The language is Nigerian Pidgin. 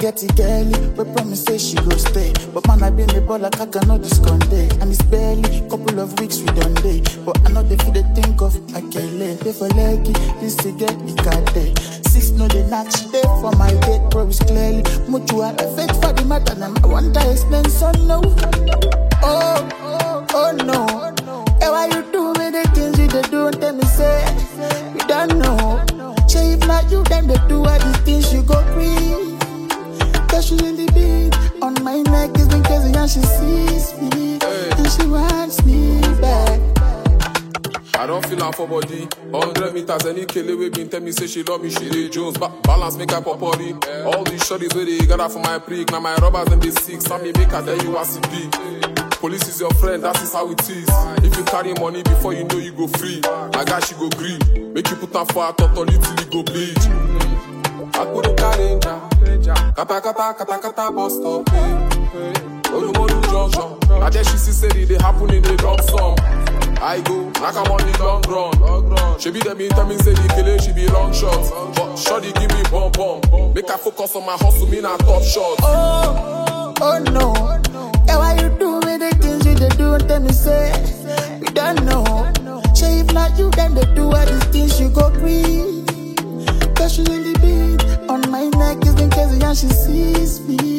get it girly, we promise say she go stay. But man, I been the ball like I cannot discontent. And it's barely couple of weeks we done day. But I know they feel they think of I can't let. They for leggy, this to get the cat day. 6 no they knock she day for my date, bro it's clearly mutual effect for the matter. And I want to explain so no. Oh no. Hey, why you do me the things you they do? Tell me say you don't know. Say if not you, then they do all the things you go free. Cause she in the beat on my neck is been crazy and she sees me and she wants me back. I don't feel her for body. 100 meters, any killer with me tell me say she love me, she dey Jones. Balance make her popori. All these shorties where they gather for my prick. Now my robbers and they sick. Some me make her tell you as it be. Police is your friend, that is how it is. If you carry money before you know you go free, my guy she go green. Make you put her for her tot till you go bleed. I put a danger. Kata bus stop. Olumodu junction. I just she see say they happen in the dump sum. I go, like I'm on the long run. She be the meantime, me say the killer, she be long shots. But shawty give me bum. Make her focus on my hustle, me not top shot. Oh no. Hey, why you do me the things you they do? Tell me say you don't know. Say if not you, then they do all these things you go free. Cause she in the beat on my neck is been crazy and she sees me